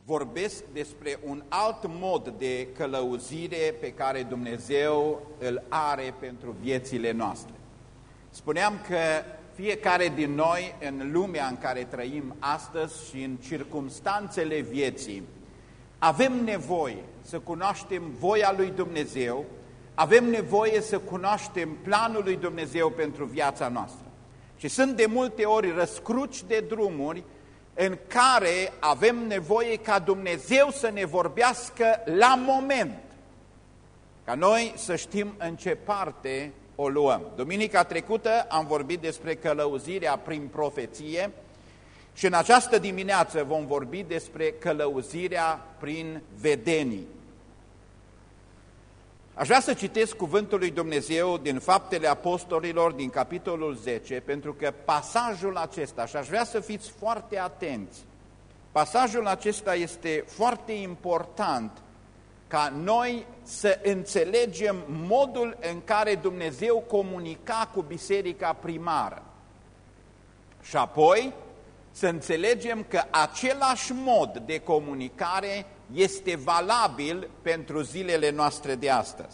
vorbesc despre un alt mod de călăuzire pe care Dumnezeu îl are pentru viețile noastre. Spuneam că fiecare din noi, în lumea în care trăim astăzi și în circumstanțele vieții, avem nevoie să cunoaștem voia lui Dumnezeu, avem nevoie să cunoaștem planul lui Dumnezeu pentru viața noastră. Și sunt de multe ori răscruci de drumuri în care avem nevoie ca Dumnezeu să ne vorbească la moment, ca noi să știm în ce parte o luăm. Duminica trecută am vorbit despre călăuzirea prin profeție și în această dimineață vom vorbi despre călăuzirea prin vedenii. Aș vrea să citesc cuvântul lui Dumnezeu din Faptele Apostolilor, din capitolul 10, pentru că pasajul acesta, și aș vrea să fiți foarte atenți, pasajul acesta este foarte important ca noi să înțelegem modul în care Dumnezeu comunica cu biserica primară. Și apoi să înțelegem că același mod de comunicare este valabil pentru zilele noastre de astăzi.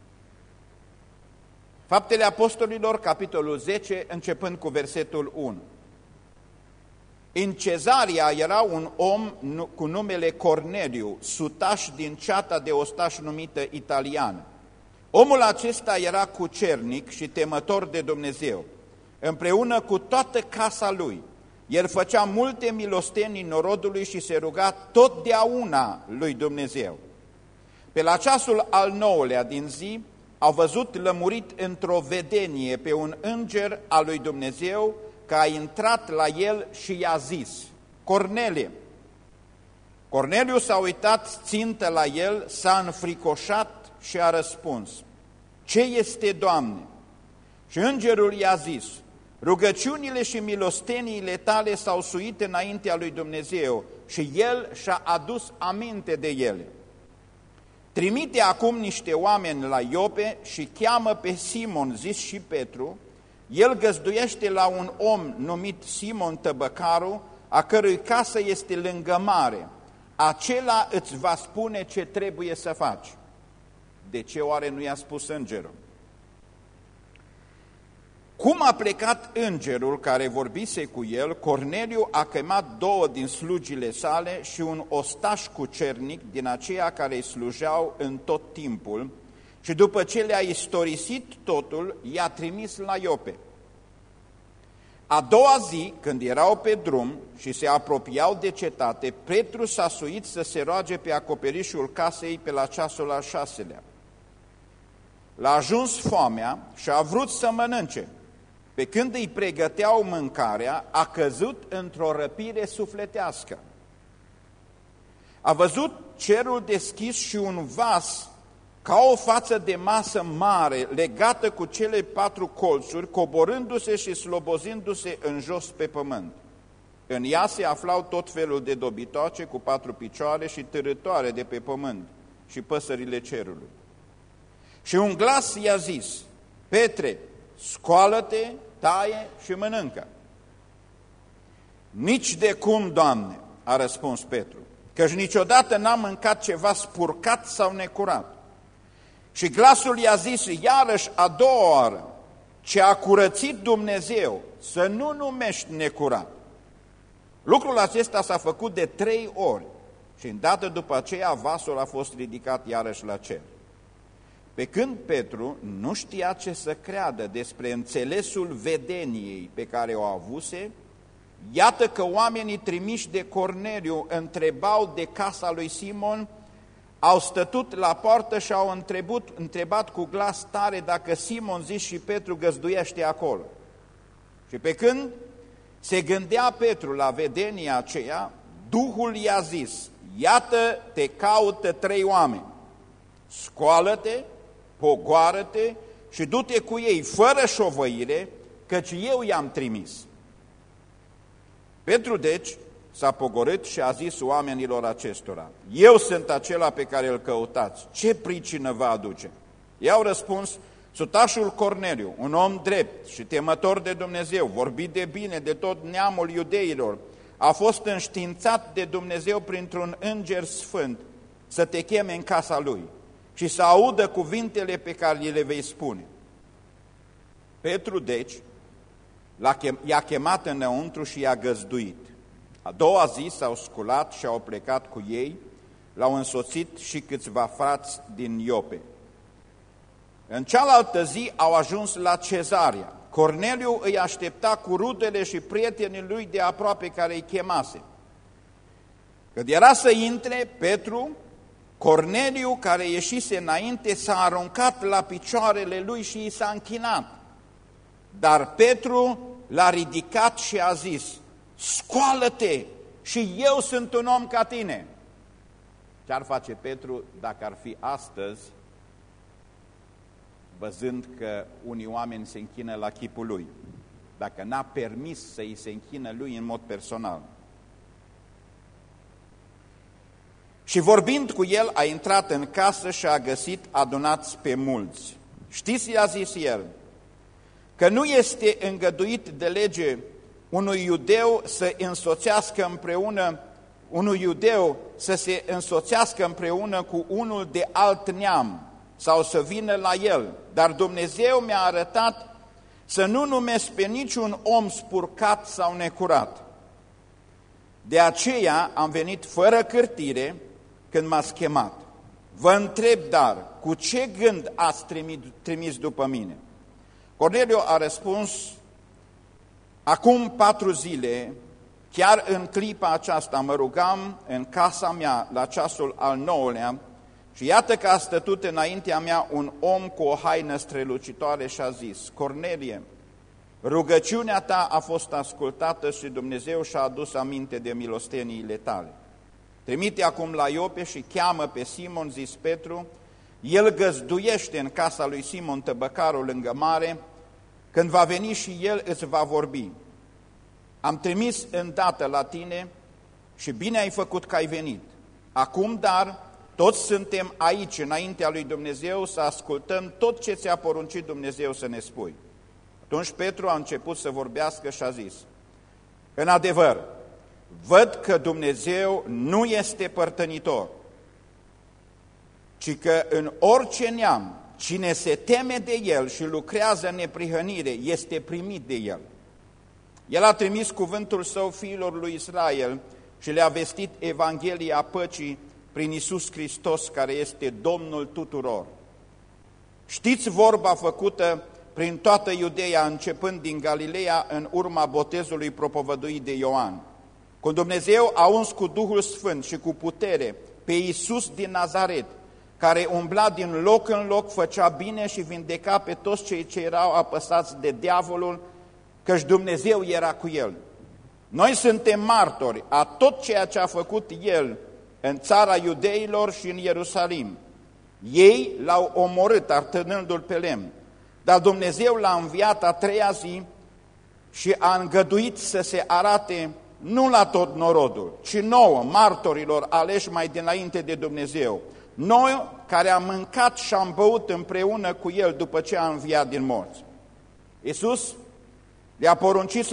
Faptele Apostolilor, capitolul 10, începând cu versetul 1. În Cezarea era un om cu numele Corneliu, sutaș din ceata de ostași numită Italiană. Omul acesta era cucernic și temător de Dumnezeu. Împreună cu toată casa lui, el făcea multe milostenii norodului și se ruga totdeauna lui Dumnezeu. Pe la ceasul al 9-lea din zi, au văzut lămurit într-o vedenie pe un înger al lui Dumnezeu, că a intrat la el și i-a zis: Cornelie! Corneliu s-a uitat țintă la el, s-a înfricoșat și a răspuns: Ce este, Doamne? Și îngerul i-a zis: Rugăciunile și milosteniile tale s-au suit înaintea lui Dumnezeu și el și-a adus aminte de ele. Trimite acum niște oameni la Iope și cheamă pe Simon, zis și Petru. El găzduiește la un om numit Simon Tăbăcarul, a cărui casă este lângă mare. Acela îți va spune ce trebuie să faci. De ce oare nu i-a spus îngerul? Cum a plecat îngerul care vorbise cu el, Corneliu a chemat 2 din slugile sale și un ostaș cucernic din aceia care îi slujeau în tot timpul, și după ce le-a istorisit totul, i-a trimis la Iope. A doua zi, când erau pe drum și se apropiau de cetate, Petru s-a suit să se roage pe acoperișul casei pe la ceasul al 6-lea. L-a ajuns foamea și a vrut să mănânce. Pe când îi pregăteau mâncarea, a căzut într-o răpire sufletească. A văzut cerul deschis și un vas ca o față de masă mare, legată cu cele 4 colțuri, coborându-se și slobozindu-se în jos pe pământ. În ea se aflau tot felul de dobitoace cu 4 picioare și târătoare de pe pământ și păsările cerului. Și un glas i-a zis: Petre, scoală-te, taie și mănâncă. Nici de cum, Doamne, a răspuns Petru, căci niciodată n-am mâncat ceva spurcat sau necurat. Și glasul i-a zis iarăși a doua oară: ce a curățit Dumnezeu, să nu numești necurat. Lucrul acesta s-a făcut de 3 ori și îndată după aceea vasul a fost ridicat iarăși la cer. Pe când Petru nu știa ce să creadă despre înțelesul vedeniei pe care o avuse, iată că oamenii trimiși de Corneliu întrebau de casa lui Simon, au stătut la poartă și au întrebat cu glas tare dacă Simon, zis și Petru, găzduiește acolo. Și pe când se gândea Petru la vedenia aceea, Duhul i-a zis: iată, te caută 3 oameni, scoală-te, pogoară-te și du-te cu ei fără șovăire, căci eu i-am trimis. Petru deci s-a pogorât și a zis oamenilor acestora: eu sunt acela pe care îl căutați, ce pricină vă aduce? I-au răspuns: sutașul Corneliu, un om drept și temător de Dumnezeu, vorbit de bine de tot neamul iudeilor, a fost înștiințat de Dumnezeu printr-un înger sfânt să te cheme în casa Lui și să audă cuvintele pe care le vei spune. Petru, deci, i-a chemat înăuntru și i-a găzduit. A doua zi s-au sculat și au plecat cu ei, l-au însoțit și câțiva frați din Iope. În cealaltă zi au ajuns la Cezarea. Corneliu îi aștepta cu rudele și prietenii lui de aproape care îi chemase. Când era să intre, Petru, Corneliu, care ieșise înainte, s-a aruncat la picioarele lui și i s-a închinat. Dar Petru l-a ridicat și a zis: scoală-te, și eu sunt un om ca tine. Ce-ar face Petru dacă ar fi astăzi, văzând că unii oameni se închină la chipul lui, dacă n-a permis să îi se închină lui în mod personal? Și vorbind cu el, a intrat în casă și a găsit adunați pe mulți. Știți, i-a zis el, că nu este îngăduit de lege unui iudeu să se însoțească împreună cu unul de alt neam sau să vină la el, dar Dumnezeu mi-a arătat să nu numesc pe niciun om spurcat sau necurat. De aceea am venit fără cârtire când m-ați chemat. Vă întreb, dar, cu ce gând ați trimis după mine? Corneliu a răspuns: acum 4 zile, chiar în clipa aceasta, mă rugam în casa mea la ceasul al 9-lea și iată că a stătut înaintea mea un om cu o haină strălucitoare și a zis: Cornelie, rugăciunea ta a fost ascultată și Dumnezeu și-a adus aminte de milosteniile tale. Trimite acum la Iope și cheamă pe Simon, zis Petru, el găzduiește în casa lui Simon tăbăcarul lângă mare, când va veni și el îți va vorbi. Am trimis îndată la tine și bine ai făcut că ai venit. Acum, dar, toți suntem aici înaintea lui Dumnezeu să ascultăm tot ce ți-a poruncit Dumnezeu să ne spui. Atunci Petru a început să vorbească și a zis: în adevăr, văd că Dumnezeu nu este părtănitor, ci că în orice neam, cine se teme de El și lucrează în neprihănire, este primit de El. El a trimis cuvântul Său fiilor lui Israel și le-a vestit Evanghelia păcii prin Iisus Hristos, care este Domnul tuturor. Știți vorba făcută prin toată Iudeea, începând din Galileea, în urma botezului propovăduit de Ioan. Când Dumnezeu a uns cu Duhul Sfânt și cu putere pe Iisus din Nazaret, care umbla din loc în loc, făcea bine și vindeca pe toți cei ce erau apăsați de diavolul, căci Dumnezeu era cu el. Noi suntem martori a tot ceea ce a făcut el în țara iudeilor și în Ierusalim. Ei l-au omorât artănându-l pe lemn, dar Dumnezeu l-a înviat a 3-a zi și a îngăduit să se arate nu la tot norodul, ci nouă, martorilor aleși mai dinainte de Dumnezeu, noi care am mâncat și am băut împreună cu El după ce a înviat din morți. Iisus le-a poruncit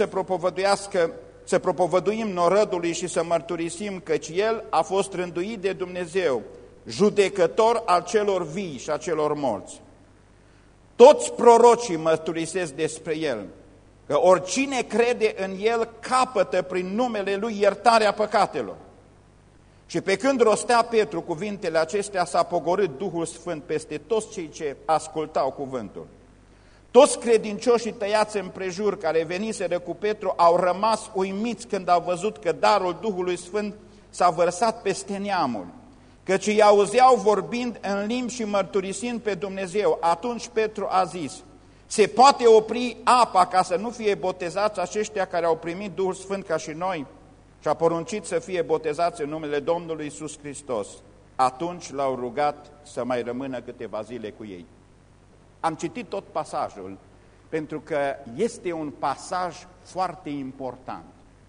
să propovăduim norodului și să mărturisim căci El a fost rânduit de Dumnezeu, judecător al celor vii și a celor morți. Toți prorocii mărturisesc despre El, că oricine crede în El capătă prin numele Lui iertarea păcatelor. Și pe când rostea Petru cuvintele acestea, s-a pogorât Duhul Sfânt peste toți cei ce ascultau cuvântul. Toți credincioșii tăiați împrejur care veniseră cu Petru au rămas uimiți când au văzut că darul Duhului Sfânt s-a vărsat peste neamuri, căci îi auzeau vorbind în limbi și mărturisind pe Dumnezeu. Atunci Petru a zis: se poate opri apa ca să nu fie botezați aceștia care au primit Duhul Sfânt ca și noi? Și a poruncit să fie botezați în numele Domnului Iisus Hristos. Atunci l-au rugat să mai rămână câteva zile cu ei. Am citit tot pasajul pentru că este un pasaj foarte important.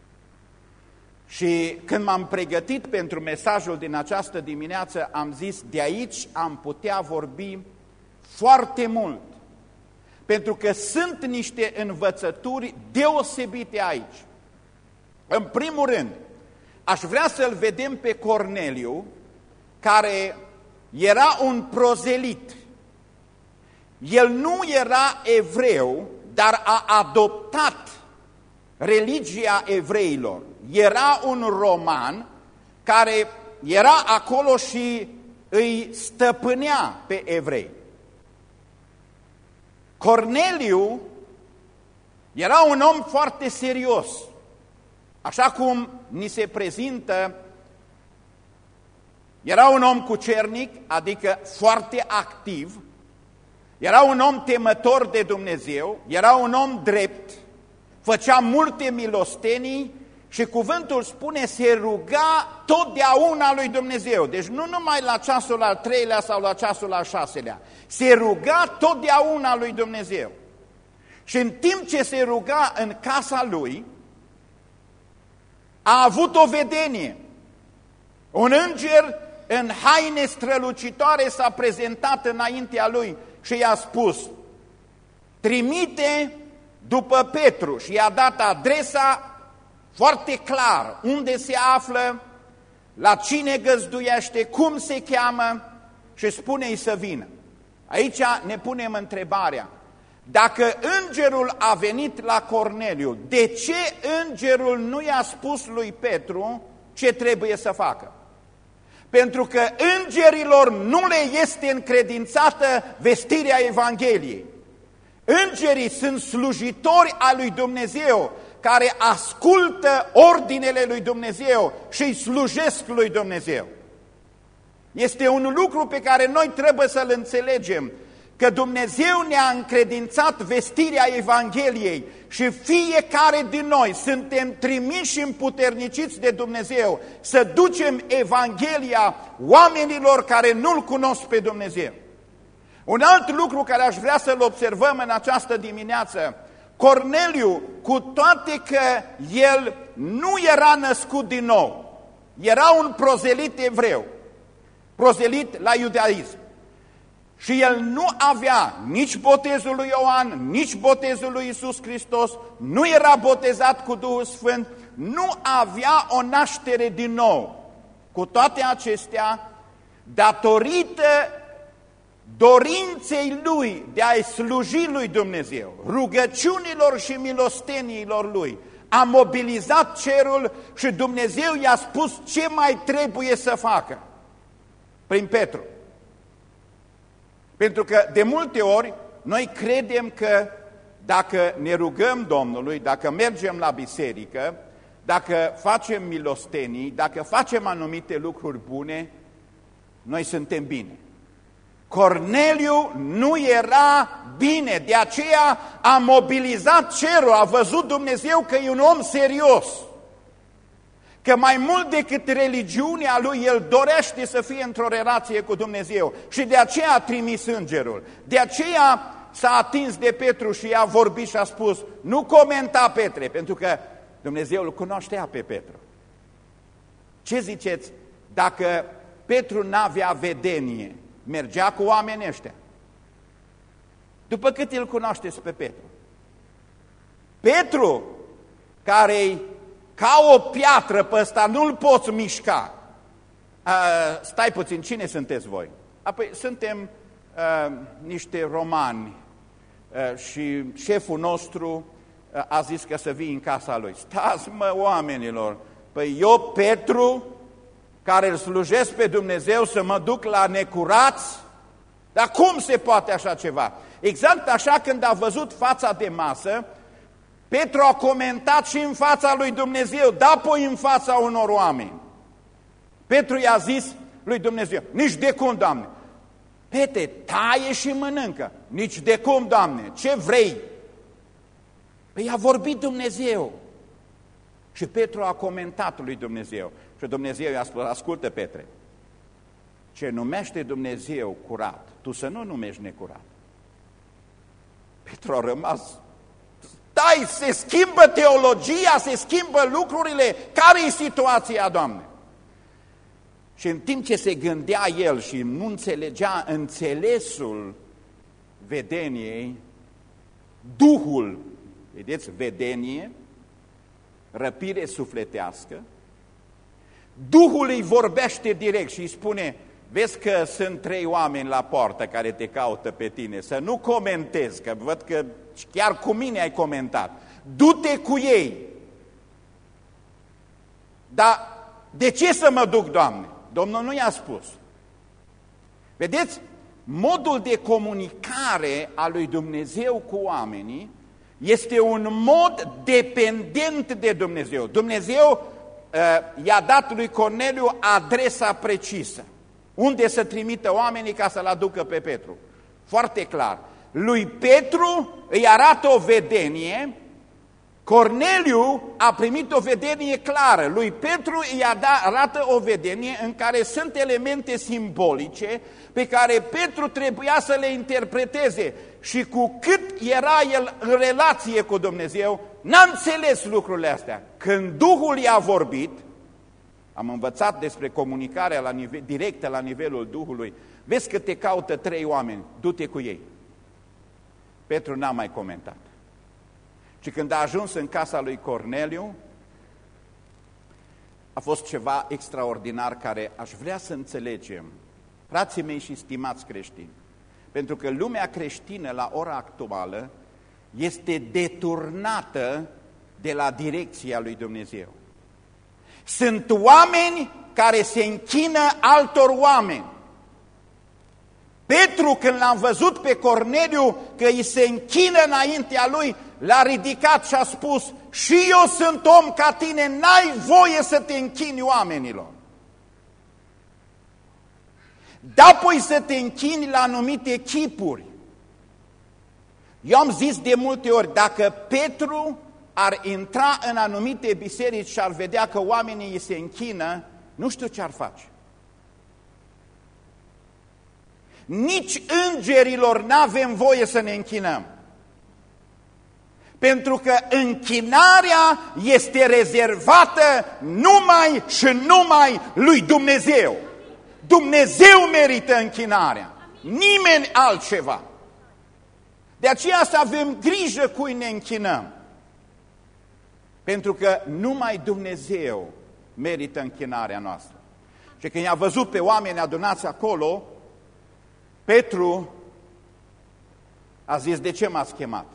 Și când m-am pregătit pentru mesajul din această dimineață, am zis, de aici am putea vorbi foarte mult. Pentru că sunt niște învățături deosebite aici. În primul rând, aș vrea să-l vedem pe Corneliu, care era un prozelit. El nu era evreu, dar a adoptat religia evreilor. Era un roman care era acolo și îi stăpânea pe evrei. Corneliu era un om foarte serios, așa cum ni se prezintă. Era un om cucernic, adică foarte activ, era un om temător de Dumnezeu, era un om drept, făcea multe milostenii și cuvântul spune se ruga totdeauna lui Dumnezeu. Deci nu numai la ceasul al 3-lea sau la ceasul al 6-lea, se ruga totdeauna lui Dumnezeu. Și în timp ce se ruga în casa lui, a avut o vedenie. Un înger în haine strălucitoare s-a prezentat înaintea lui și i-a spus: trimite după Petru, și i-a dat adresa foarte clar, unde se află, la cine găzduiește, cum se cheamă și spune-i să vină. Aici ne punem întrebarea: dacă îngerul a venit la Corneliu, de ce îngerul nu i-a spus lui Petru ce trebuie să facă? Pentru că îngerilor nu le este încredințată vestirea Evangheliei. Îngerii sunt slujitori al lui Dumnezeu, care ascultă ordinele lui Dumnezeu și îi slujesc lui Dumnezeu. Este un lucru pe care noi trebuie să-l înțelegem, că Dumnezeu ne-a încredințat vestirea Evangheliei și fiecare din noi suntem trimiși și împuterniciți de Dumnezeu să ducem Evanghelia oamenilor care nu-L cunosc pe Dumnezeu. Un alt lucru care aș vrea să-l observăm în această dimineață: Corneliu, cu toate că el nu era născut din nou, era un prozelit evreu, prozelit la iudaism, și el nu avea nici botezul lui Ioan, nici botezul lui Iisus Hristos, nu era botezat cu Duhul Sfânt, nu avea o naștere din nou. Cu toate acestea, datorită dorinței lui de a-i sluji lui Dumnezeu, rugăciunilor și milosteniilor lui, a mobilizat cerul și Dumnezeu i-a spus ce mai trebuie să facă prin Petru. Pentru că de multe ori noi credem că dacă ne rugăm Domnului, dacă mergem la biserică, dacă facem milostenii, dacă facem anumite lucruri bune, noi suntem bine. Corneliu nu era bine, de aceea a mobilizat cerul, a văzut Dumnezeu că e un om serios, că mai mult decât religiunea lui, el dorește să fie într-o relație cu Dumnezeu și de aceea a trimis îngerul. De aceea s-a atins de Petru și i-a vorbit și a spus: nu comenta, Petre, pentru că Dumnezeu îl cunoștea pe Petru. Ce ziceți dacă Petru n-avea vedenie? Mergea cu oamenii ăștia. După cât îl cunoașteți pe Petru? Petru, care-i ca o piatră pe ăsta, nu-l poți mișca. Stai puțin, cine sunteți voi? Apoi suntem niște romani și șeful nostru a zis că să vii în casa lui. Stați, mă, oamenilor, păi eu, Petru, care îl slujesc pe Dumnezeu, să mă duc la necurați? Dar cum se poate așa ceva? Exact așa, când a văzut fața de masă, Petru a comentat și în fața lui Dumnezeu, da, apoi în fața unor oameni. Petru i-a zis lui Dumnezeu: nici de cum, Doamne. Pete, taie și mănâncă. Nici de cum, Doamne, ce vrei? Păi a vorbit Dumnezeu. Și Petru a comentat lui Dumnezeu. Și Dumnezeu i-a spus: ascultă, Petre, ce numește Dumnezeu curat, tu să nu numești necurat. Petru a rămas: stai, se schimbă teologia, se schimbă lucrurile, care e situația, Doamne? Și în timp ce se gândea el și nu înțelegea înțelesul vedeniei, Duhul, vedeți, vedenie, răpire sufletească, Duhul îi vorbește direct și îi spune: vezi că sunt 3 oameni la poartă care te caută pe tine, să nu comentezi, că văd că chiar cu mine ai comentat. Du-te cu ei. Dar de ce să mă duc, Doamne? Domnul nu i-a spus. Vedeți? Modul de comunicare a lui Dumnezeu cu oamenii este un mod dependent de Dumnezeu. Dumnezeu i-a dat lui Corneliu adresa precisă, unde să trimită oamenii ca să-l aducă pe Petru. Foarte clar. Lui Petru îi arată o vedenie, Corneliu a primit o vedenie clară. Lui Petru îi arată o vedenie în care sunt elemente simbolice pe care Petru trebuia să le interpreteze. Și cu cât era el în relație cu Dumnezeu, n-a înțeles lucrurile astea. Când Duhul i-a vorbit, am învățat despre comunicarea directă la nivelul Duhului, vezi că te caută 3 oameni, du-te cu ei. Petru n-a mai comentat. Și când a ajuns în casa lui Corneliu, a fost ceva extraordinar care aș vrea să înțelegem, frații mei și stimați creștini, pentru că lumea creștină la ora actuală este deturnată de la direcția lui Dumnezeu. Sunt oameni care se închină altor oameni. Petru, când l-a văzut pe Corneliu că îi se închină înaintea lui, l-a ridicat și a spus: și eu sunt om ca tine, n-ai voie să te închini oamenilor. Da, apoi să te închini la anumite chipuri. Eu am zis de multe ori, dacă Petru ar intra în anumite biserici și ar vedea că oamenii îi se închină, nu știu ce ar face. Nici îngerilor n-avem voie să ne închinăm. Pentru că închinarea este rezervată numai și numai lui Dumnezeu. Dumnezeu merită închinarea, nimeni altceva. De aceea să avem grijă cui ne închinăm. Pentru că numai Dumnezeu merită închinarea noastră. Și când i-a văzut pe oameni adunați acolo, Petru a zis: de ce m-ați chemat?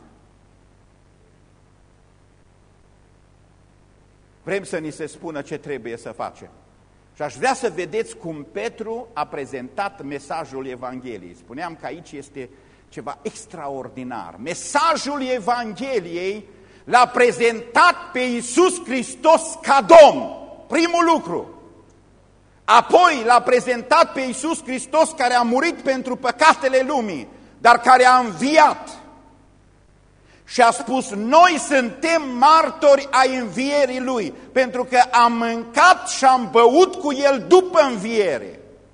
Vrem să ni se spună ce trebuie să facem. Și aș vrea să vedeți cum Petru a prezentat mesajul Evangheliei. Spuneam că aici este ceva extraordinar. Mesajul Evangheliei l-a prezentat pe Iisus Hristos ca Domn, primul lucru. Apoi l-a prezentat pe Iisus Hristos care a murit pentru păcatele lumii, dar care a înviat. Și a spus: noi suntem martori ai învierii Lui, pentru că am mâncat și am băut cu El după înviere.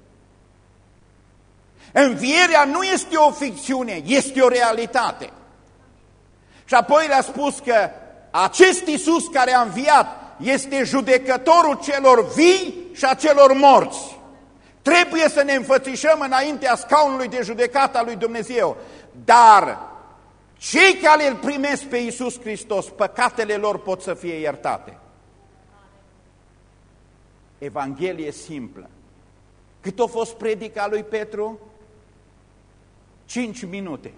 Învierea nu este o ficțiune, este o realitate. Și apoi le-a spus că acest Iisus care a înviat este judecătorul celor vii și a celor morți. Trebuie să ne înfățișăm înaintea scaunului de judecată a lui Dumnezeu, dar cei care îl primesc pe Iisus Hristos, păcatele lor pot să fie iertate. Evanghelie simplă. Cât a fost predica lui Petru? 5 minute.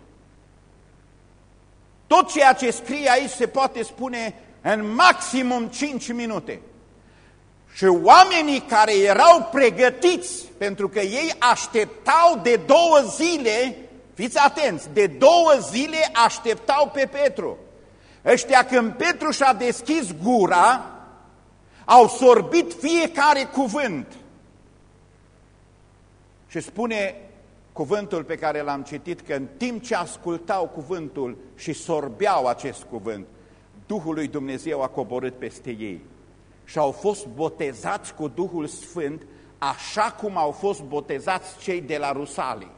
Tot ceea ce scrie aici se poate spune în maximum 5 minute. Și oamenii care erau pregătiți, pentru că ei așteptau de 2 zile, fiți atenți, de 2 zile așteptau pe Petru. Ăștia, când Petru și-a deschis gura, au sorbit fiecare cuvânt. Și spune cuvântul pe care l-am citit, că în timp ce ascultau cuvântul și sorbeau acest cuvânt, Duhul lui Dumnezeu a coborât peste ei și au fost botezați cu Duhul Sfânt, așa cum au fost botezați cei de la Rusalii.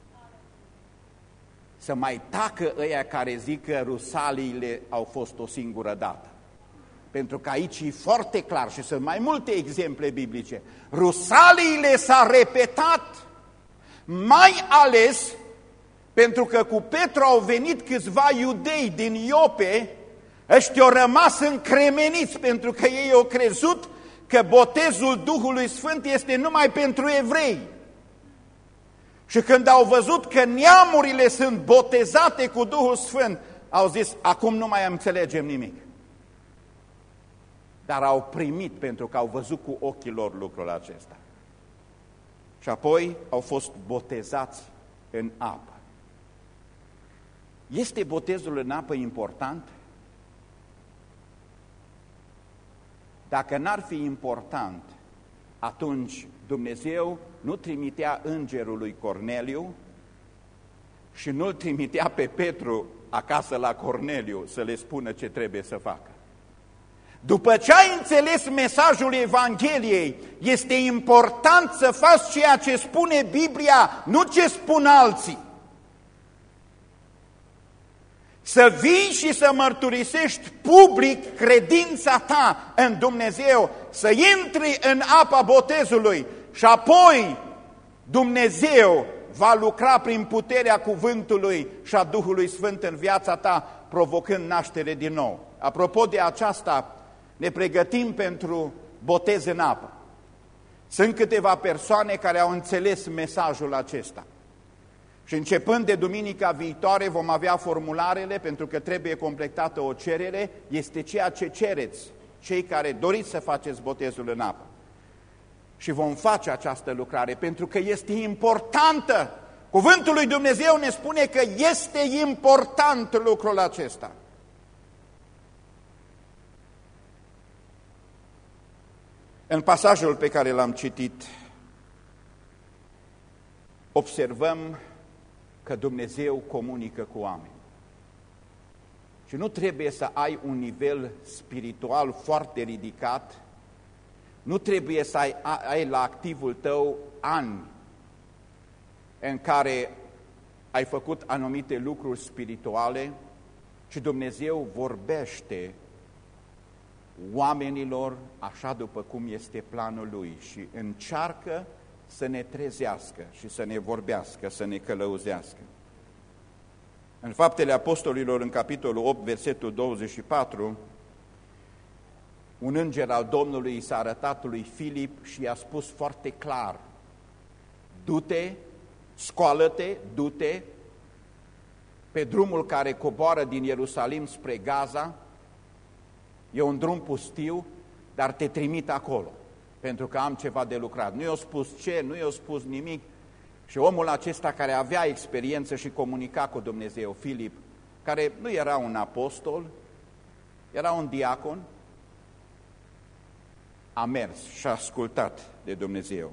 Să mai tacă ăia care zic că Rusaliile au fost o singură dată. Pentru că aici e foarte clar și sunt mai multe exemple biblice. Rusaliile s-a repetat, mai ales pentru că cu Petru au venit câțiva iudei din Iope Ăștia au rămas încremeniți pentru că ei au crezut că botezul Duhului Sfânt este numai pentru evrei. Și când au văzut că neamurile sunt botezate cu Duhul Sfânt, au zis, acum nu mai înțelegem nimic. Dar au primit pentru că au văzut cu ochii lor lucrul acesta. Și apoi au fost botezați în apă. Este botezul în apă important? Dacă n-ar fi important, atunci Dumnezeu nu trimitea îngerul lui Corneliu și nu-l trimitea pe Petru acasă la Corneliu să le spună ce trebuie să facă. După ce ai înțeles mesajul Evangheliei, este important să faci ceea ce spune Biblia, nu ce spun alții. Să vii și să mărturisești public credința ta în Dumnezeu, să intri în apa botezului și apoi Dumnezeu va lucra prin puterea cuvântului și a Duhului Sfânt în viața ta, provocând naștere din nou. Apropo de aceasta, ne pregătim pentru botez în apă. Sunt câteva persoane care au înțeles mesajul acesta. Și începând de duminica viitoare vom avea formularele, pentru că trebuie completată o cerere, este ceea ce cereți, cei care doriți să faceți botezul în apă. Și vom face această lucrare, pentru că este importantă. Cuvântul lui Dumnezeu ne spune că este important lucrul acesta. În pasajul pe care l-am citit, observăm că Dumnezeu comunică cu oameni. Și nu trebuie să ai un nivel spiritual foarte ridicat, nu trebuie să ai la activul tău ani în care ai făcut anumite lucruri spirituale și Dumnezeu vorbește oamenilor așa după cum este planul Lui și încearcă să ne trezească și să ne vorbească, să ne călăuzească. În Faptele Apostolilor, în capitolul 8, versetul 24, un înger al Domnului s-a arătat lui Filip și i-a spus foarte clar, du-te, scoală-te, du-te pe drumul care coboară din Ierusalim spre Gaza, e un drum pustiu, dar te trimit acolo, pentru că am ceva de lucrat. Nu i-a spus ce, nu i-a spus nimic. Și omul acesta care avea experiență și comunica cu Dumnezeu, Filip, care nu era un apostol, era un diacon, a mers și a ascultat de Dumnezeu.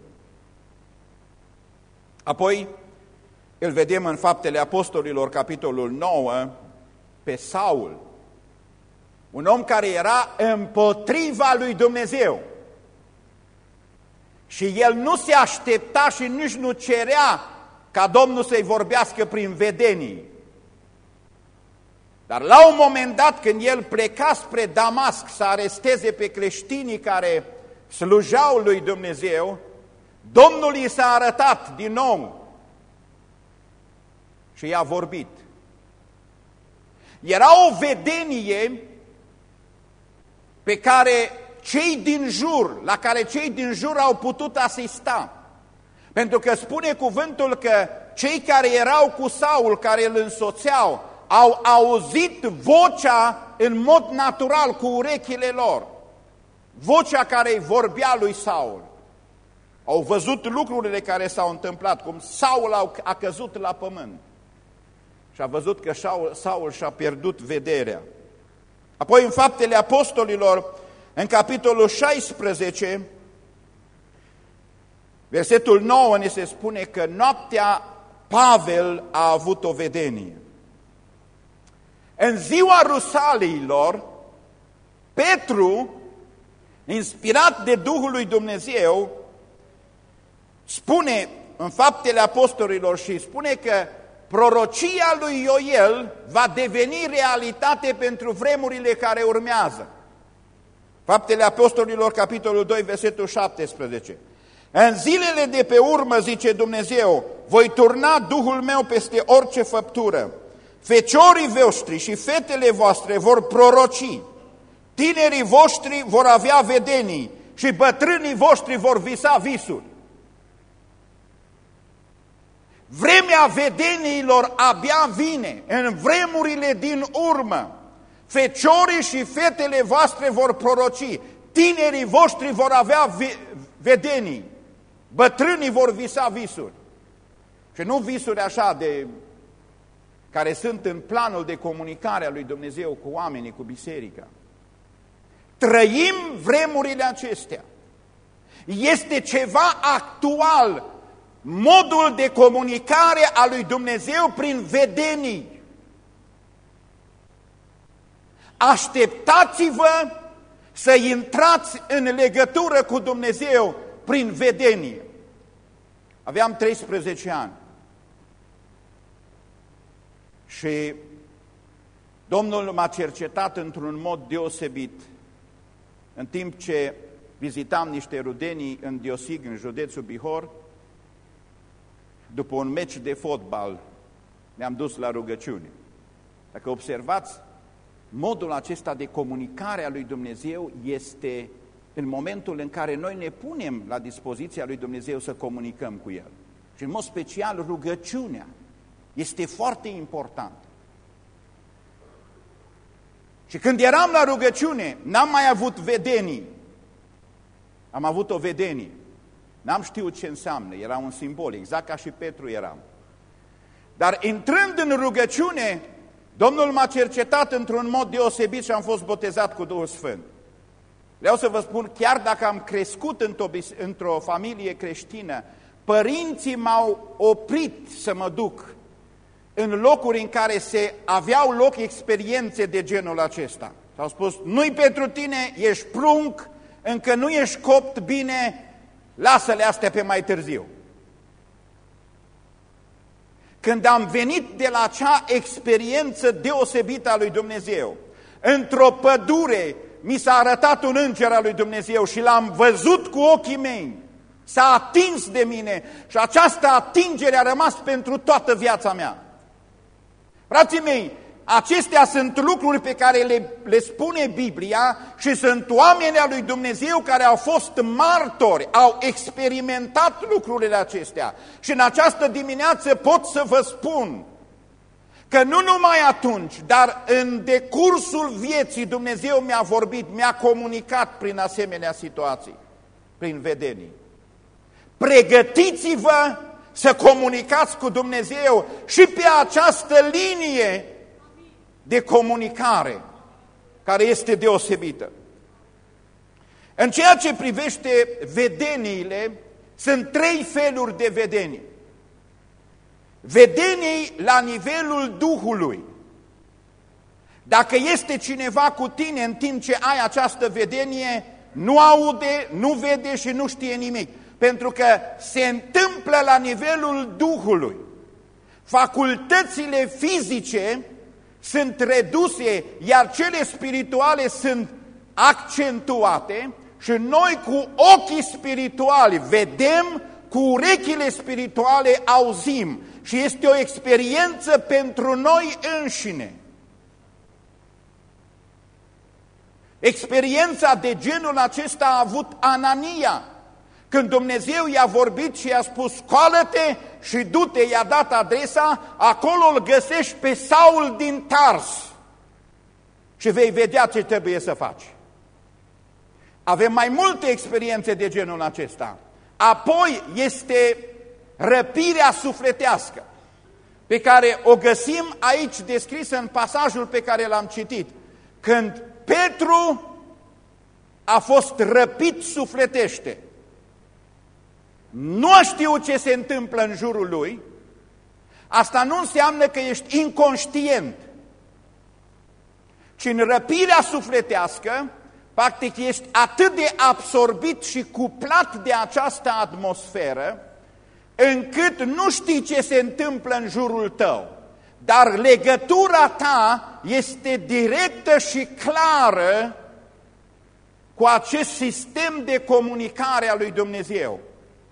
Apoi îl vedem în Faptele Apostolilor, capitolul 9, pe Saul, un om care era împotriva lui Dumnezeu. Și el nu se aștepta și nici nu cerea ca Domnul să-i vorbească prin vedenii. Dar la un moment dat, când el pleca spre Damasc să aresteze pe creștinii care slujau lui Dumnezeu, Domnul i s-a arătat din nou și i-a vorbit. Era o vedenie pe care cei din jur, la care cei din jur au putut asista. Pentru că spune cuvântul că cei care erau cu Saul, care îl însoțeau, au auzit vocea în mod natural cu urechile lor. Vocea care îi vorbea lui Saul. Au văzut lucrurile care s-au întâmplat, cum Saul a căzut la pământ. Și a văzut că Saul și-a pierdut vederea. Apoi în Faptele Apostolilor, în capitolul 16, versetul 9, ne se spune că noaptea Pavel a avut o vedenie. În ziua Rusaliilor, Petru, inspirat de Duhul lui Dumnezeu, spune în Faptele Apostolilor și spune că prorocia lui Ioel va deveni realitate pentru vremurile care urmează. Faptele Apostolilor, capitolul 2, versetul 17. În zilele de pe urmă, zice Dumnezeu, voi turna Duhul meu peste orice făptură. feciorii voștri și fetele voastre vor proroci, tinerii voștri vor avea vedenii și bătrânii voștri vor visa visuri. Vremea vedeniilor abia vine, în vremurile din urmă. Feciorii și fetele voastre vor proroci, tinerii voștri vor avea vedenii, bătrânii vor visa visuri. Și nu visuri așa care sunt în planul de comunicare a lui Dumnezeu cu oamenii, cu biserica. Trăim vremurile acestea. Este ceva actual, modul de comunicare a lui Dumnezeu prin vedenii. Așteptați-vă să intrați în legătură cu Dumnezeu prin vedenie. Aveam 13 ani și Domnul m-a cercetat într-un mod deosebit în timp ce vizitam niște rudenii în Diosig, în județul Bihor. După un meci de fotbal ne-am dus la rugăciune. Dacă observați, modul acesta de comunicare a lui Dumnezeu este în momentul în care noi ne punem la dispoziția lui Dumnezeu să comunicăm cu El. Și în mod special rugăciunea este foarte importantă. Și când eram la rugăciune, n-am mai avut vedenii. Am avut o vedenie. N-am știut ce înseamnă, era un simbol, exact ca și Petru eram. Dar intrând în rugăciune, Domnul m-a cercetat într-un mod deosebit și am fost botezat cu Duhul Sfânt. Vreau să vă spun, chiar dacă am crescut într-o familie creștină, părinții m-au oprit să mă duc în locuri în care se aveau loc experiențe de genul acesta. S-au spus, nu-i pentru tine, ești prunc, încă nu ești copt bine, lasă-le astea pe mai târziu. Când am venit de la acea experiență deosebită a lui Dumnezeu, într-o pădure mi s-a arătat un înger al lui Dumnezeu și l-am văzut cu ochii mei, s-a atins de mine și această atingere a rămas pentru toată viața mea. Frații mei, acestea sunt lucruri pe care le spune Biblia și sunt oameni al lui Dumnezeu care au fost martori, au experimentat lucrurile acestea. Și în această dimineață pot să vă spun că nu numai atunci, dar în decursul vieții Dumnezeu mi-a vorbit, mi-a comunicat prin asemenea situații, prin vedenii. Pregătiți-vă să comunicați cu Dumnezeu și pe această linie de comunicare, care este deosebită. În ceea ce privește vedeniile, sunt 3 feluri de vedenii. Vedenii la nivelul Duhului. Dacă este cineva cu tine în timp ce ai această vedenie, nu aude, nu vede și nu știe nimic. Pentru că se întâmplă la nivelul Duhului. Facultățile fizice sunt reduse, iar cele spirituale sunt accentuate și noi cu ochii spirituali vedem, cu urechile spirituale auzim și este o experiență pentru noi înșine. Experiența de genul acesta a avut Anania, când Dumnezeu i-a vorbit și i-a spus, scoală-te și du-te, i-a dat adresa, acolo îl găsești pe Saul din Tars și vei vedea ce trebuie să faci. Avem mai multe experiențe de genul acesta. Apoi este răpirea sufletească, pe care o găsim aici descrisă în pasajul pe care l-am citit. Când Petru a fost răpit sufletește, nu a știut ce se întâmplă în jurul lui, asta nu înseamnă că ești inconștient, ci în răpirea sufletească, practic ești atât de absorbit și cuplat de această atmosferă, încât nu știi ce se întâmplă în jurul tău, dar legătura ta este directă și clară cu acest sistem de comunicare a lui Dumnezeu.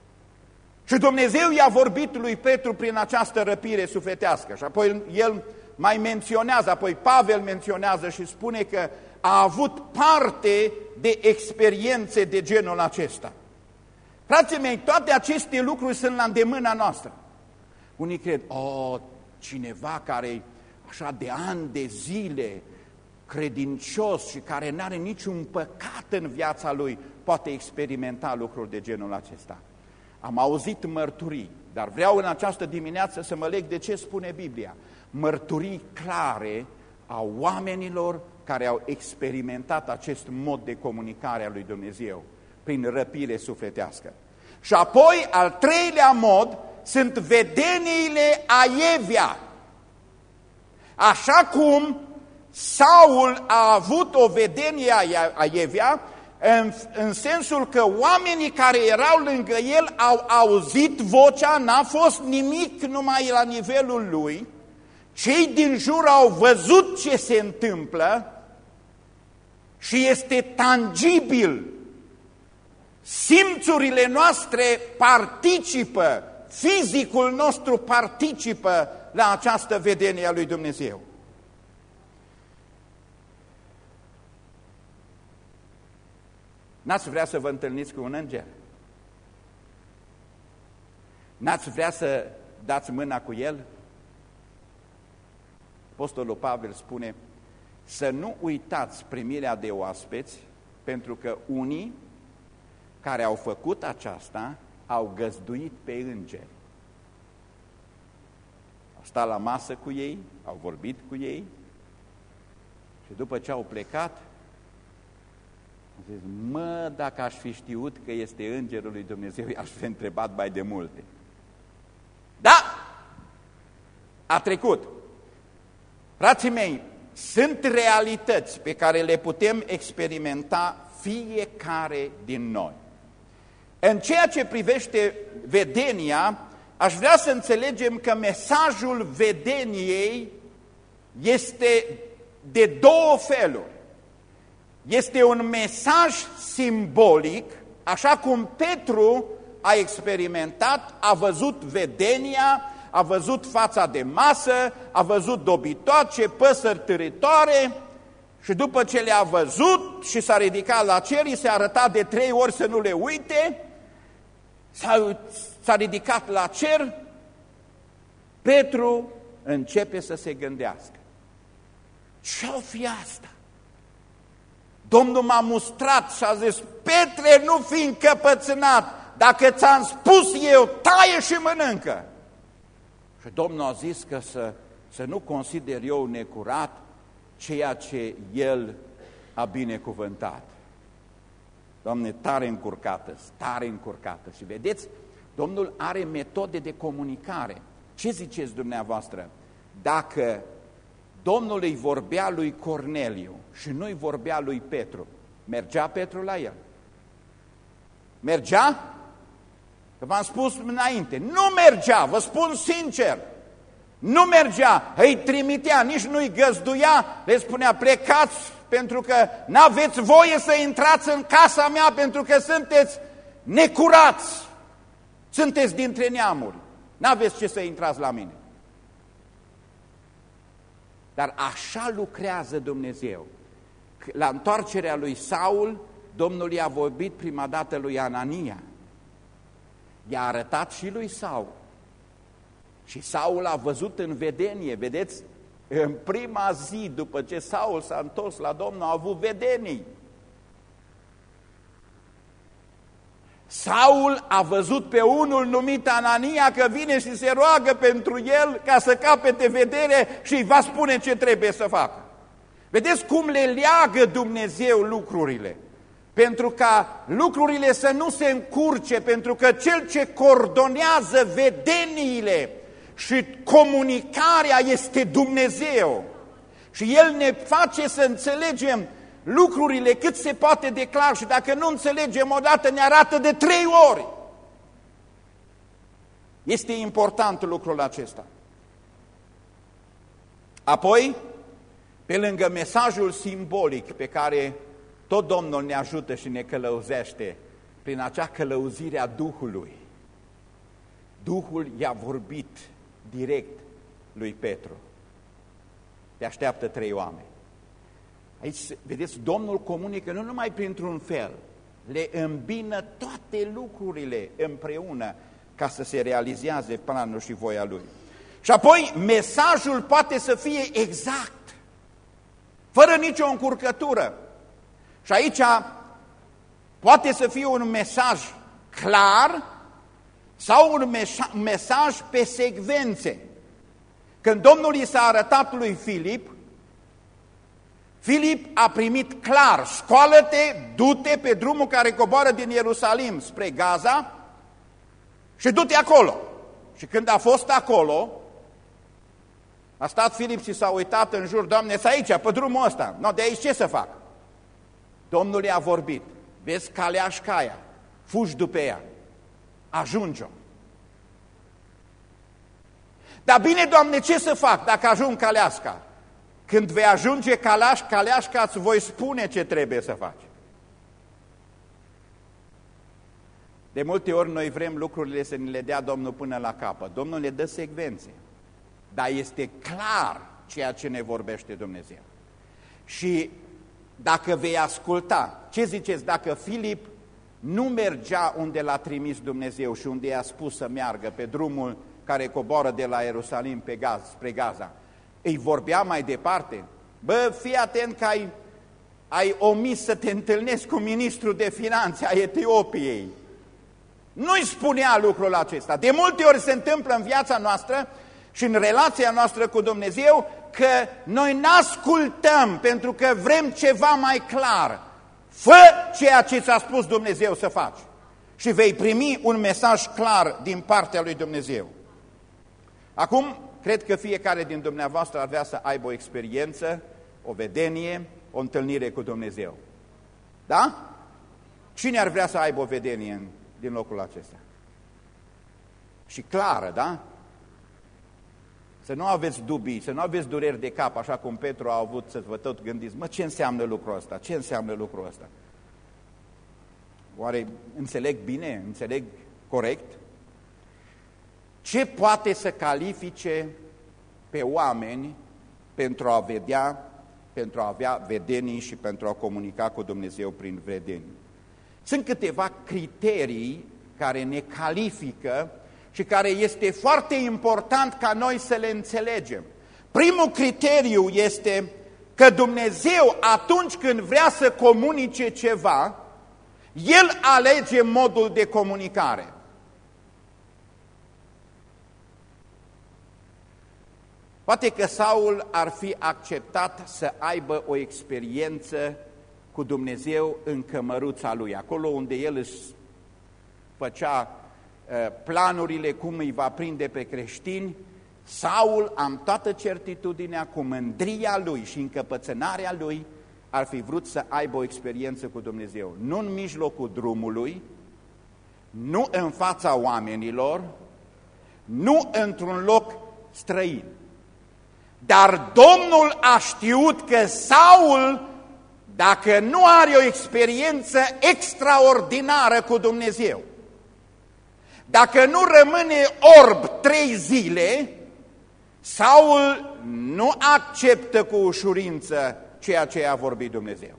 Și Dumnezeu i-a vorbit lui Petru prin această răpire sufletească. Și apoi el mai menționează, apoi Pavel menționează și spune că a avut parte de experiențe de genul acesta. Frații mei, toate aceste lucruri sunt la îndemâna noastră. Unii cred, cineva care așa de ani de zile credincios și care n-are niciun păcat în viața lui, poate experimenta lucruri de genul acesta. Am auzit mărturii, dar vreau în această dimineață să mă leg de ce spune Biblia. Mărturii clare a oamenilor care au experimentat acest mod de comunicare a lui Dumnezeu prin răpire sufletească. Și apoi, al treilea mod, sunt vedeniile aievia. Așa cum Saul a avut o vedenie aievia, în sensul că oamenii care erau lângă el au auzit vocea, n-a fost nimic numai la nivelul lui, cei din jur au văzut ce se întâmplă și este tangibil. Simțurile noastre participă, fizicul nostru participă la această vedenie a lui Dumnezeu. N-ați vrea să vă întâlniți cu un înger? N-ați vrea să dați mâna cu el? Apostolul Pavel spune să nu uitați primirea de oaspeți, pentru că unii care au făcut aceasta au găzduit pe îngeri. Au stat la masă cu ei, au vorbit cu ei și după ce au plecat, au zis, dacă aș fi știut că este îngerul lui Dumnezeu, i-aș fi întrebat mai de multe. Da, a trecut. Frații mei, sunt realități pe care le putem experimenta fiecare din noi. În ceea ce privește vedenia, aș vrea să înțelegem că mesajul vedeniei este de două feluri. Este un mesaj simbolic, așa cum Petru a experimentat, a văzut vedenia, a văzut fața de masă, a văzut dobitoace, păsări târătoare și după ce le-a văzut și s-a ridicat la cer, i se arăta de 3 ori să nu le uite, s-a ridicat la cer, Petru începe să se gândească. Ce-o fi asta? Domnul m-a mustrat și a zis, Petre, nu fi încăpățânat, dacă ți-am spus eu, taie și mănâncă. Și Domnul a zis că să nu consider eu necurat ceea ce El a binecuvântat. Doamne, tare încurcată. Și vedeți, Domnul are metode de comunicare. Ce ziceți dumneavoastră? Dacă Domnul îi vorbea lui Corneliu și nu îi vorbea lui Petru, mergea Petru la el? Mergea? Că v-am spus înainte, nu mergea, vă spun sincer, nu mergea, îi trimitea, nici nu-i găzduia, le spunea, plecați pentru că n-aveți voie să intrați în casa mea pentru că sunteți necurați, sunteți dintre neamuri, n-aveți ce să intrați la mine. Dar așa lucrează Dumnezeu. La întoarcerea lui Saul, Domnul i-a vorbit prima dată lui Anania. I-a arătat și lui Saul. Și Saul a văzut în vedenie, vedeți, în prima zi după ce Saul s-a întors la Domnul, a avut vedenii. Saul a văzut pe unul numit Anania că vine și se roagă pentru el ca să capete vedere și îi va spune ce trebuie să facă. Vedeți cum le leagă Dumnezeu lucrurile? Pentru ca lucrurile să nu se încurce, pentru că cel ce coordonează vedeniile și comunicarea este Dumnezeu. Și El ne face să înțelegem lucrurile cât se poate de clar și dacă nu înțelegem odată ne arată de 3 ori. Este important lucrul acesta. Apoi, pe lângă mesajul simbolic pe care tot Domnul ne ajută și ne călăuzește prin acea călăuzire a Duhului, Duhul i-a vorbit direct lui Petru. te așteaptă 3 oameni. Aici, vedeți, Domnul comunică nu numai printr-un fel, le îmbină toate lucrurile împreună ca să se realizeze planul și voia Lui. Și apoi mesajul poate să fie exact, fără nicio încurcătură. Și aici poate să fie un mesaj clar sau un mesaj pe secvențe. Când Domnul i s-a arătat lui Filip, Filip a primit clar, scoală-te, du-te pe drumul care coboară din Ierusalim spre Gaza și du-te acolo. Și când a fost acolo, a stat Filip și s-a uitat în jur, Doamne, să aici, pe drumul ăsta. No, de aici ce să fac? Domnul i-a vorbit, vezi caleașca, fugi după ea, ajunge-o. Dar bine, Doamne, ce să fac dacă ajung caleașca? Când vei ajunge caleașca, îți voi spune ce trebuie să faci. De multe ori noi vrem lucrurile să ne le dea Domnul până la capăt. Domnul ne dă secvențe, dar este clar ceea ce ne vorbește Dumnezeu. Și dacă vei asculta, ce ziceți dacă Filip nu mergea unde l-a trimis Dumnezeu și unde i-a spus să meargă pe drumul care coboară de la Ierusalim spre Gaza, îi vorbea mai departe? Bă, fii atent că ai omis să te întâlnești cu ministrul de finanțe a Etiopiei. Nu-i spunea lucrul acesta. De multe ori se întâmplă în viața noastră și în relația noastră cu Dumnezeu că noi n-ascultăm pentru că vrem ceva mai clar. Fă ceea ce ți-a spus Dumnezeu să faci și vei primi un mesaj clar din partea lui Dumnezeu. Acum, cred că fiecare din dumneavoastră ar vrea să aibă o experiență, o vedenie, o întâlnire cu Dumnezeu. Da? Cine ar vrea să aibă o vedenie din locul acesta? Și clară, da? Să nu aveți dubii, să nu aveți dureri de cap, așa cum Petru a avut, să vă tot gândiți, mă, ce înseamnă lucrul ăsta? Ce înseamnă lucrul ăsta? Oare înțeleg bine? Înțeleg corect? Ce poate să califice pe oameni pentru a vedea, pentru a avea vedenii și pentru a comunica cu Dumnezeu prin vedenii? Sunt câteva criterii care ne califică și care este foarte important ca noi să le înțelegem. Primul criteriu este că Dumnezeu, atunci când vrea să comunice ceva, El alege modul de comunicare. Poate că Saul ar fi acceptat să aibă o experiență cu Dumnezeu în cămăruța lui, acolo unde el își făcea planurile cum îi va prinde pe creștini. Saul, am toată certitudinea, cu mândria lui și încăpățânarea lui, ar fi vrut să aibă o experiență cu Dumnezeu. Nu în mijlocul drumului, nu în fața oamenilor, nu într-un loc străin. Dar Domnul a știut că Saul, dacă nu are o experiență extraordinară cu Dumnezeu, dacă nu rămâne orb 3 zile, Saul nu acceptă cu ușurință ceea ce a vorbit Dumnezeu.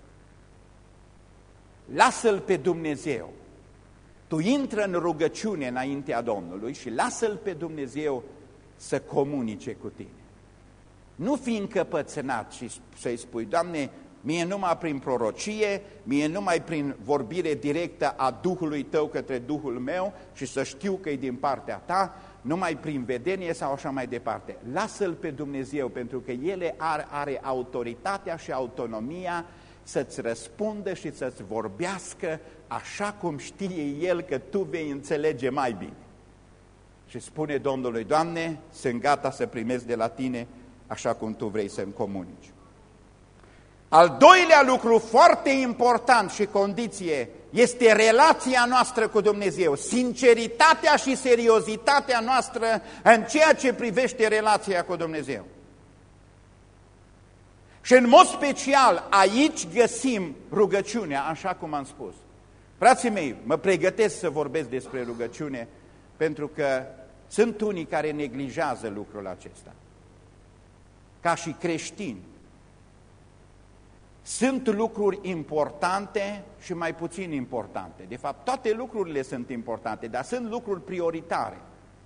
Lasă-L pe Dumnezeu. Tu intră în rugăciune înaintea Domnului și lasă-L pe Dumnezeu să comunice cu tine. Nu fi încăpățânat și să-i spui, Doamne, mie numai prin prorocie, mie numai prin vorbire directă a Duhului Tău către Duhul meu și să știu că e din partea Ta, numai prin vedenie sau așa mai departe. Lasă-L pe Dumnezeu, pentru că El are autoritatea și autonomia să-ți răspundă și să-ți vorbească așa cum știe El că tu vei înțelege mai bine. Și spune Domnului, Doamne, sunt gata să primesc de la Tine așa cum Tu vrei să-mi comunici. Al doilea lucru foarte important și condiție este relația noastră cu Dumnezeu, sinceritatea și seriozitatea noastră în ceea ce privește relația cu Dumnezeu. Și în mod special aici găsim rugăciunea, așa cum am spus. Frații mei, mă pregătesc să vorbesc despre rugăciune pentru că sunt unii care neglijează lucrul acesta. ca și creștini. Sunt lucruri importante și mai puțin importante. De fapt, toate lucrurile sunt importante, dar sunt lucruri prioritare.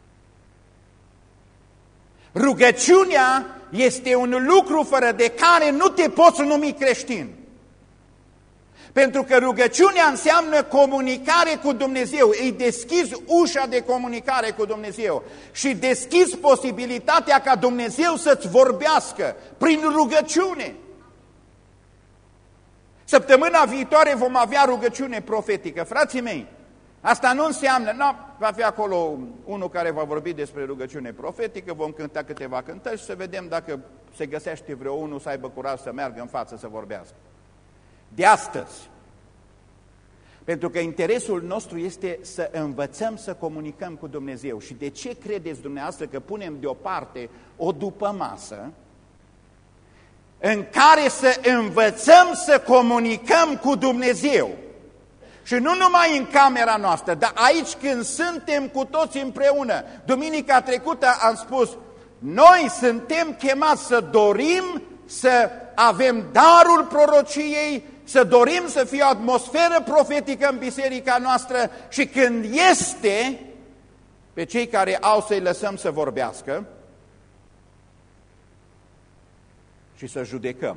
Rugăciunea este un lucru fără de care nu te poți numi creștin. Pentru că rugăciunea înseamnă comunicare cu Dumnezeu. Îi deschizi ușa de comunicare cu Dumnezeu și deschizi posibilitatea ca Dumnezeu să-ți vorbească prin rugăciune. Săptămâna viitoare vom avea rugăciune profetică. Frații mei, asta nu înseamnă, va fi acolo unul care va vorbi despre rugăciune profetică, vom cânta câteva cântări și să vedem dacă se găsește vreo unul să aibă curaj să meargă în față să vorbească. De astăzi. Pentru că interesul nostru este să învățăm să comunicăm cu Dumnezeu. Și de ce credeți dumneavoastră că punem deoparte o dupămasă în care să învățăm să comunicăm cu Dumnezeu? Și nu numai în camera noastră, dar aici când suntem cu toți împreună. Duminica trecută am spus, noi suntem chemați să dorim să avem darul prorociei, să dorim să fie o atmosferă profetică în biserica noastră și când este, pe cei care au să-i lăsăm să vorbească și să judecăm.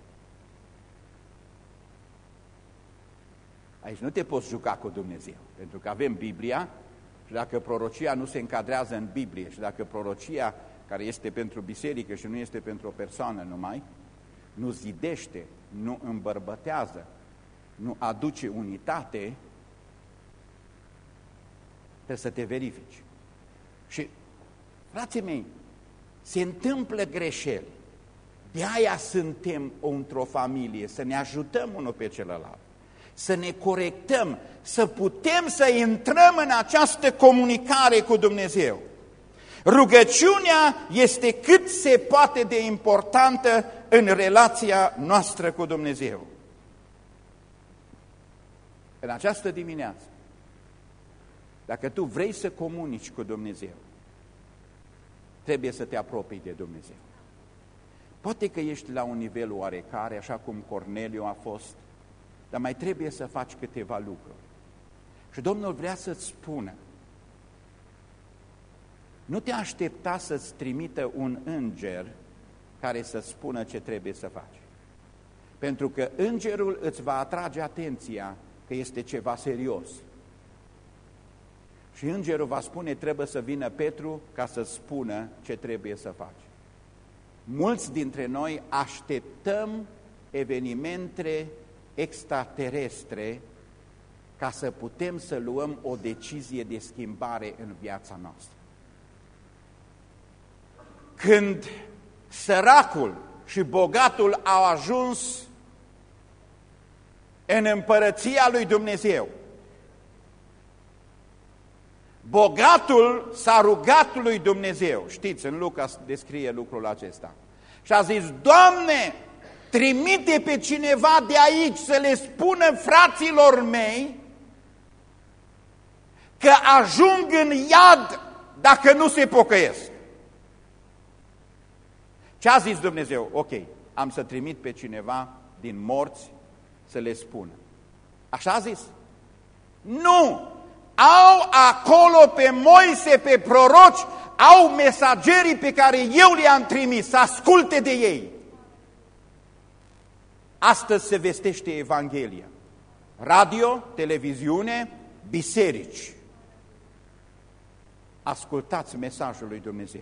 Aici nu te poți juca cu Dumnezeu, pentru că avem Biblia și dacă prorocia nu se încadrează în Biblie și dacă prorocia care este pentru biserică și nu este pentru o persoană numai, nu zidește, nu îmbărbătează, nu aduce unitate, trebuie să te verifici. Și, frații mei, se întâmplă greșeli. De aia suntem într-o familie, să ne ajutăm unul pe celălalt, să ne corectăm, să putem să intrăm în această comunicare cu Dumnezeu. Rugăciunea este cât se poate de importantă în relația noastră cu Dumnezeu. În această dimineață, dacă tu vrei să comunici cu Dumnezeu, trebuie să te apropii de Dumnezeu. Poate că ești la un nivel oarecare, așa cum Corneliu a fost, dar mai trebuie să faci câteva lucruri. Și Domnul vrea să-ți spună, nu te aștepta să-ți trimită un înger care să spună ce trebuie să faci. Pentru că îngerul îți va atrage atenția că este ceva serios. Și îngerul va spune, trebuie să vină Petru ca să spună ce trebuie să faci. Mulți dintre noi așteptăm evenimente extraterestre ca să putem să luăm o decizie de schimbare în viața noastră. Când săracul și bogatul au ajuns în împărăția lui Dumnezeu, bogatul s-a rugat lui Dumnezeu. Știți, în Luca descrie lucrul acesta. Și a zis, Doamne, trimite pe cineva de aici să le spună fraților mei că ajung în iad dacă nu se pocăiesc. Ce a zis Dumnezeu? Ok, am să trimit pe cineva din morți să le spună. Așa a zis? Nu! Au acolo pe Moise, pe proroci, au mesagerii pe care eu le-am trimis, să asculte de ei. Astăzi se vestește Evanghelia. Radio, televiziune, biserici. Ascultați mesajul lui Dumnezeu.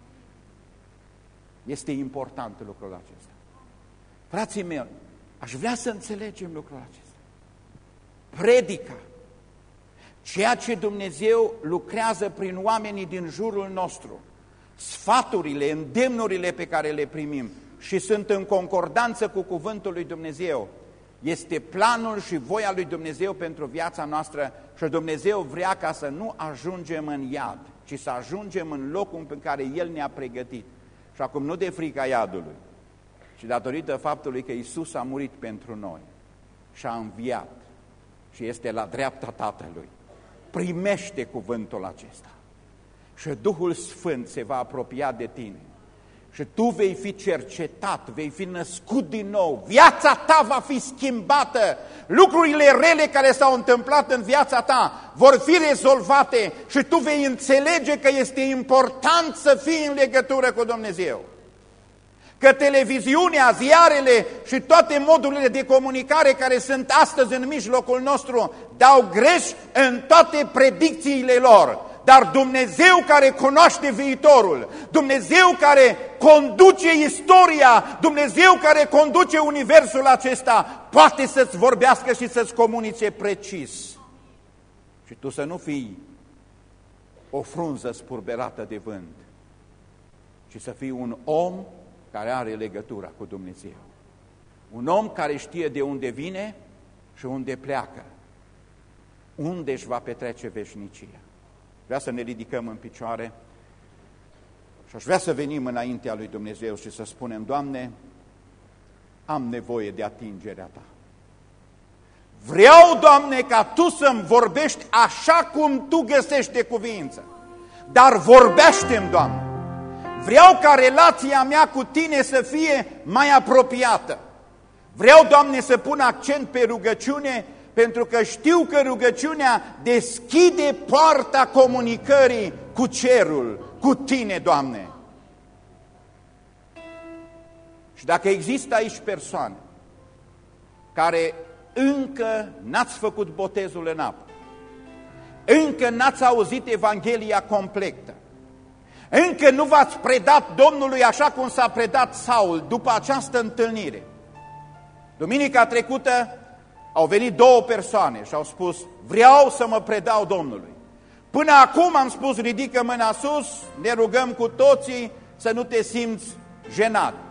Este important lucrul acesta. Frații mei, aș vrea să înțelegem lucrul acesta. Predica, ceea ce Dumnezeu lucrează prin oamenii din jurul nostru, sfaturile, îndemnurile pe care le primim și sunt în concordanță cu cuvântul lui Dumnezeu, este planul și voia lui Dumnezeu pentru viața noastră și Dumnezeu vrea ca să nu ajungem în iad, ci să ajungem în locul în care El ne-a pregătit. Și acum nu de frica iadului, ci datorită faptului că Iisus a murit pentru noi și a înviat și este la dreapta Tatălui. Primește cuvântul acesta și Duhul Sfânt se va apropia de tine și tu vei fi cercetat, vei fi născut din nou, viața ta va fi schimbată, lucrurile rele care s-au întâmplat în viața ta vor fi rezolvate și tu vei înțelege că este important să fii în legătură cu Dumnezeu. Că televiziunea, ziarele și toate modurile de comunicare care sunt astăzi în mijlocul nostru dau greș în toate predicțiile lor. Dar Dumnezeu care cunoaște viitorul, Dumnezeu care conduce istoria, Dumnezeu care conduce universul acesta, poate să-ți vorbească și să-ți comunice precis. Și tu să nu fii o frunză spurberată de vânt, ci să fii un om care are legătura cu Dumnezeu. Un om care știe de unde vine și unde pleacă, unde își va petrece veșnicia. Vreau să ne ridicăm în picioare și aș vrea să venim înaintea lui Dumnezeu și să spunem: Doamne, am nevoie de atingerea Ta. Vreau, Doamne, ca Tu să-mi vorbești așa cum Tu găsești de cuvință, dar vorbește-mi, Doamne. Vreau ca relația mea cu Tine să fie mai apropiată. Vreau, Doamne, să pun accent pe rugăciune, pentru că știu că rugăciunea deschide poarta comunicării cu cerul, cu Tine, Doamne. Și dacă există aici persoane care încă n-ați făcut botezul în apă, încă n-ați auzit Evanghelia completă, încă nu v-ați predat Domnului așa cum s-a predat Saul după această întâlnire. Duminica trecută au venit două persoane și au spus: vreau să mă predau Domnului. Până acum am spus: ridică mâna sus, ne rugăm cu toții să nu te simți jenat.